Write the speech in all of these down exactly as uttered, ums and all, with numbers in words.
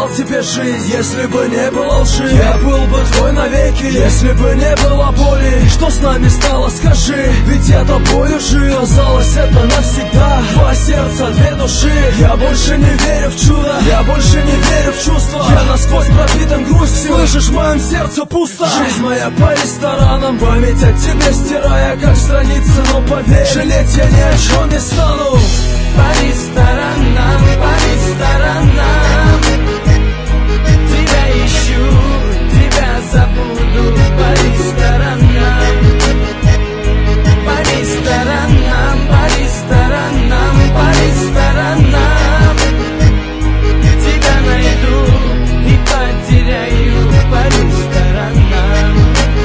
дал тебе жизнь. Если бы не было лжи, я был бы твой навеки. Если бы не было боли, что с нами стало, скажи. Ведь я тобою жил, казалось, это навсегда. Два сердца, две души. Я больше не верю в чудо, я больше не верю в чувства. Я насквозь пропитан грустью, слышишь, в моем сердце пусто. Жизнь моя по ресторанам, память о тебе стирая, как страницы. Но поверь, жалеть я ни о чем не стану. По ресторанам, по ресторанам тебя ищу, тебя забуду. По ресторанам, по ресторанам, по ресторанам, по ресторанам тебя найду и потеряю. По ресторанам.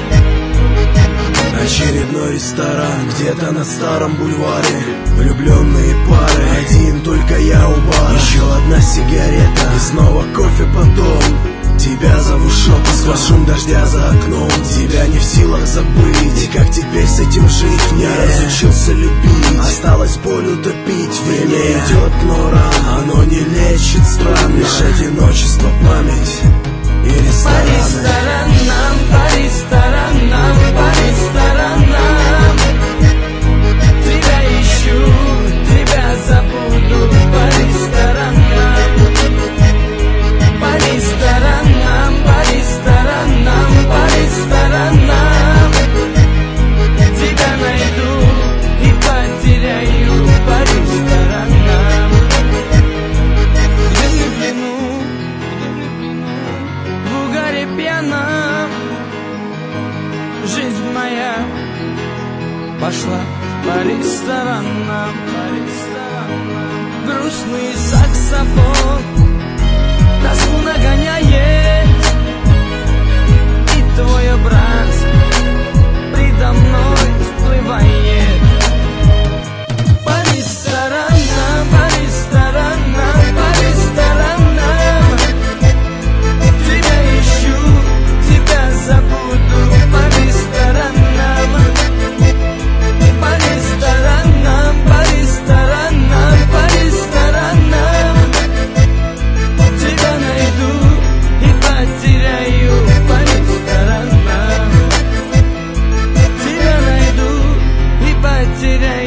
Очередной ресторан где-то на старом бульваре. Влюбленные пары, один только я у бара. Еще одна сигарета и снова кофе потом. Тебя зову шепот, сквозь шум дождя за окном. Тебя не в силах забыть, и как теперь с этим жить? Я разучился любить, осталось боль утопить. Время идет, но рано, оно не лечит странно. Лишь одиночество, память и рестораны. По ресторанам, по ресторанам, по ресторанам тебя ищу, тебя забуду. По ресторанам, по ресторанам, по ресторанам, по ресторанам тебя найду и потеряю. По ресторанам. Где мне в плену, где мне в плену, в угаре пьяном жизнь моя пошла по ресторанам, по ресторанам. Грустный саксофон тоску нагоняет, и твой образ предо мной всплывает. По ресторанам, по ресторанам, по ресторанам тебя ищу, тебя забуду. По ресторанам, по ресторанам, по ресторанам, по ресторанам тебя найду и потеряю. По ресторанам тебя найду и потеряю.